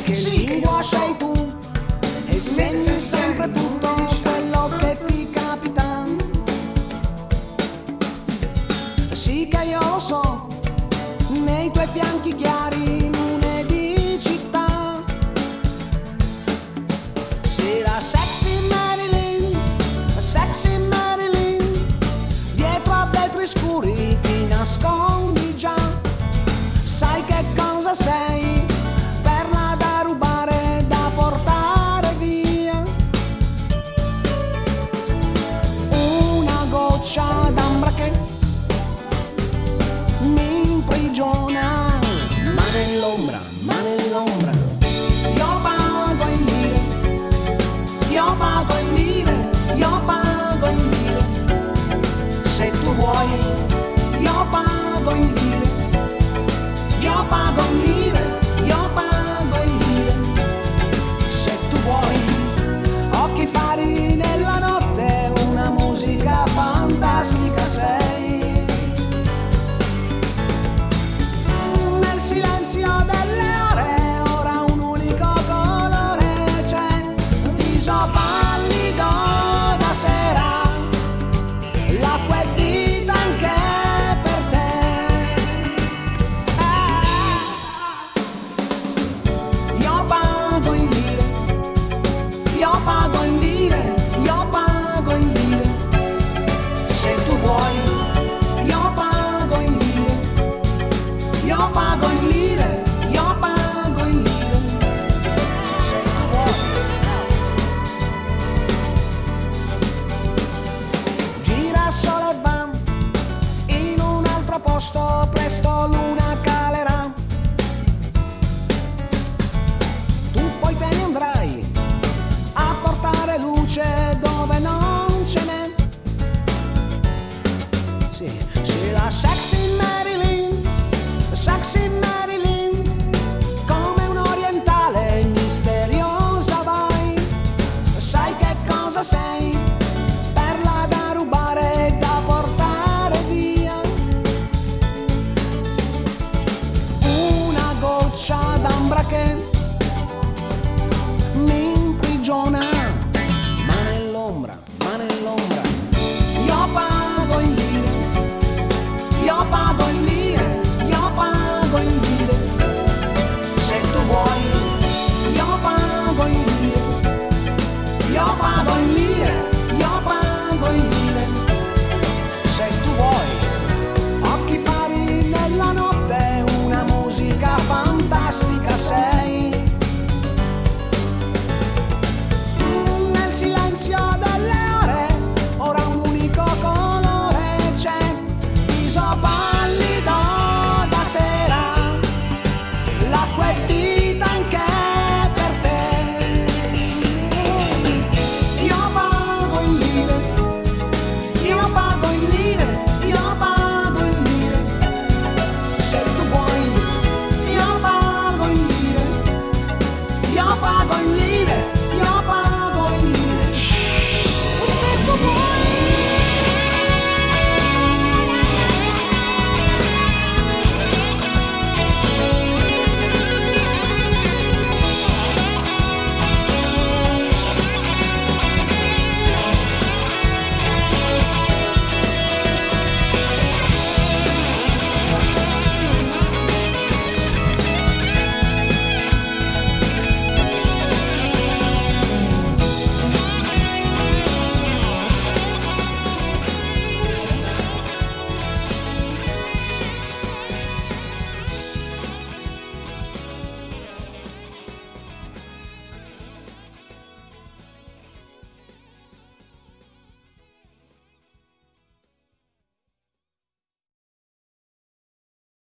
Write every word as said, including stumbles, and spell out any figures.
che lingua sei tu e segni sempre tutto quello che ti capita. Sì che io lo so, nei tuoi fianchi chiari lune di città. Sei la sexy Marilyn, la sexy Marilyn, dietro a vetri scuri ti nascondi già. Sai che cosa sei? Perla da rubare, da portare via. Una goccia d'ambra che mi imprigiona. Ma nell'ombra, ma nell'ombra, io pago in lire, io pago in lire, io pago in lire. Se tu vuoi, io pago in lire. Io pago in lire, io pago in lire. Se tu vuoi, occhi fari nella notte, una musica fantastica sei. Nel silenzio delle ore, ora un unico colore c'è, un viso pallido da sera, l'acqua è vita anche per te. Io pago in lire, io pago in lire, io pago in lire. Se tu vuoi, io pago in lire, io pago in lire, io pago in lire. Se tu vuoi. Gira solo e va in un altro posto, presto luna calerà. Tu poi te ne andrai a portare luce dove non ce n'è. Sì, sei la sexy Marilyn, la sexy Marilyn, come un orientale misteriosa vai. Sai che cosa sei? Perla da rubare, da portare via. Una goccia d'ambra che